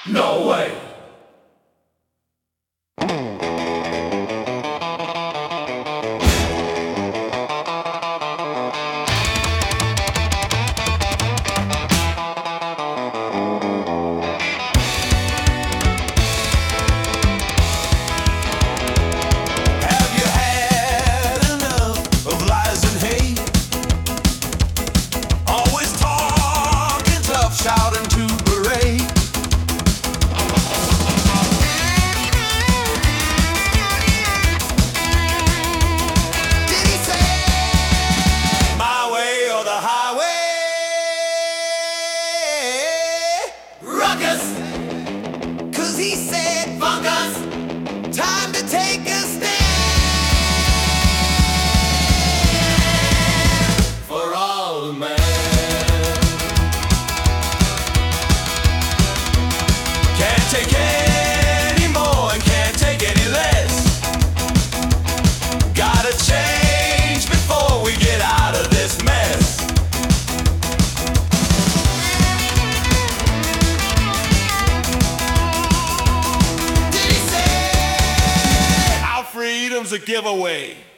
No way. Have you had enough of lies and hate? Always talking tough, shouting to berate. Did he say my way or the highway? Ruckus, 'cause he said fungus. Time to take a stand for all the man. Can't take any more and can't take any less. Gotta change before we get out of this mess. Did he say our freedom's a giveaway?